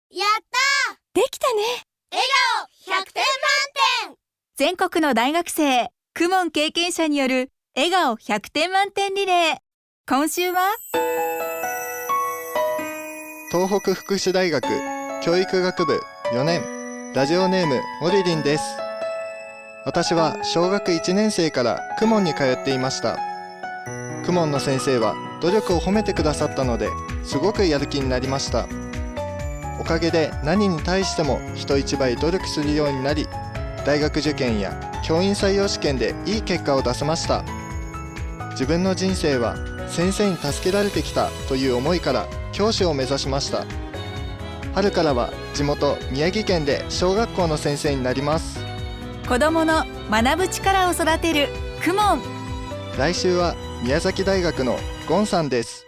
やったー、 できたね。 笑顔100点満点。 全国の大学生、公文経験者による笑顔100点満点リレー。今週は東北福祉大学教育学部4年、ラジオネームモリリンです。私は小学1年生から公文に通っていました。公文の先生は努力を褒めてくださったので、すごくやる気になりました。おかげで何に対しても人一倍努力するようになり、大学受験や教員採用試験でいい結果を出せました。自分の人生は先生に助けられてきたという思いから教師を目指しました。春からは地元宮城県で小学校の先生になります。 子どもの学ぶ力を育てる公文。 来週は宮崎大学のゴンさんです。